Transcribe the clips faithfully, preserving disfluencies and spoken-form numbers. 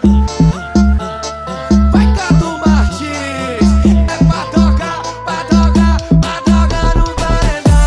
Vai, Cadu Martins, é pra tocar, pra tocar, pra tocar no paredão.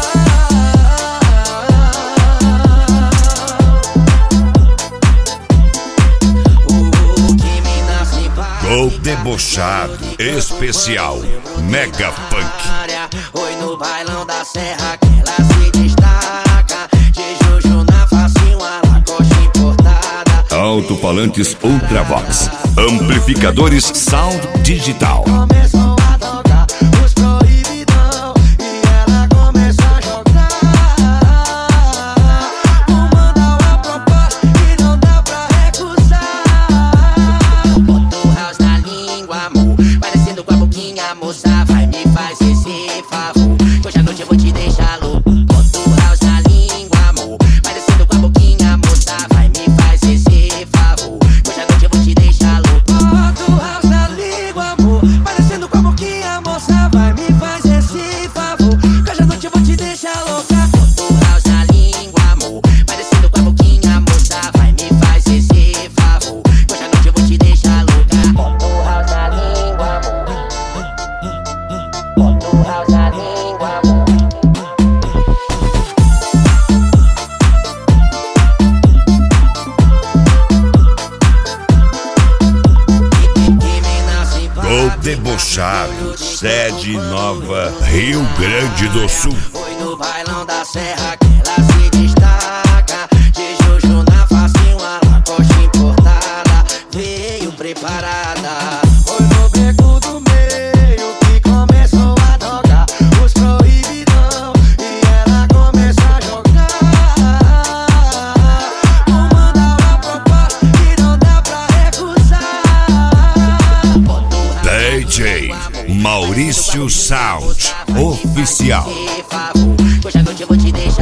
O que me nasce para Gol debochado, especial, Mega Punk. Oi, no bailão da serra que ela se destaca. De Juju na facinho, a Lacoste importada. Alto-falantes Ultravox, amplificadores Sound Digital. Começou a tocar os proibidão e ela começou a jogar. Comanda uma proposta que não dá pra recusar. Bota o house na língua, amor, parecendo com a boquinha, moça. Vai, me faz esse favor, que hoje à noite eu vou te deixar louco. Bota o house na língua, amor, parecendo com a boquinha, moça. Vai, me faz esse favor, que hoje à noite eu vou te deixar louco. Bota o house na língua, amor, parecendo com a boquinha, moça. Vai, me faz esse favor, que hoje à noite eu vou te deixar louca. Bota o house na língua, amor, parecendo com a boquinha, moça. Vai, me faz esse favor, que hoje à noite eu vou te deixar louca. Bota o house na língua, amor. Bota o house na língua, amor. Que me nasce Gol debochado, sede nova, Rio Grande do Sul. Foi no bailão da serra que ela se destaca. De Juju na facinho, a Lacoste importada. Veio preparada. Foi no beco do meio que começou a tocar os proibidão e ela começou a jogar. Comanda uma proposta que não dá pra recusar. Bota o D J Maurício Sound, oficial. esse favor, que hoje à noite eu vou te deixar.